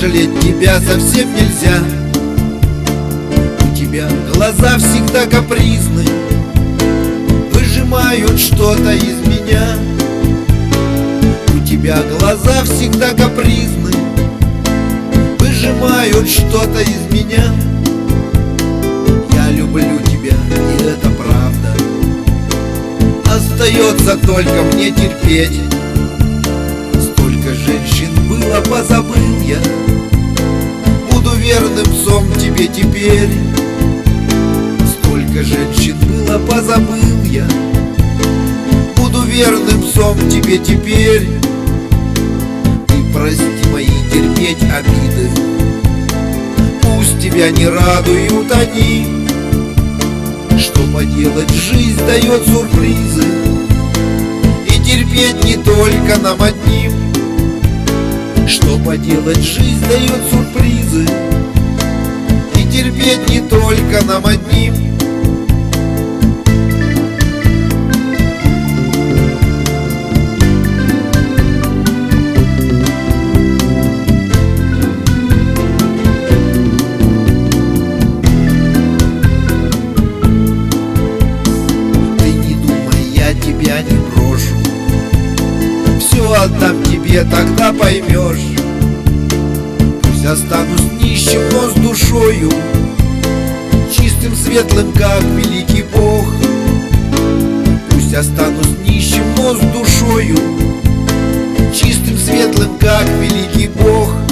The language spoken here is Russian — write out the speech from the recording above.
жалеть тебя совсем нельзя. У тебя глаза всегда капризны, выжимают что-то из меня. У тебя глаза всегда капризны, выжимают что-то из меня. Я люблю тебя, и это правда. Остается только мне терпеть. Столько женщин было, позабыл я. Буду верным псом тебе теперь. Столько женщин было, позабыл я. Буду верным псом тебе теперь. Ты прости мои терпеть обиды, пусть тебя не радуют они. Что поделать, жизнь дает сюрпризы, и терпеть не только нам одним. Что поделать, жизнь дает сюрпризы, и терпеть не только нам одним. Я не брошу, все отдам тебе, тогда поймешь. Пусть останусь нищим, но с душою, чистым, светлым, как великий Бог. Пусть останусь нищим, но с душою, чистым, светлым, как великий Бог.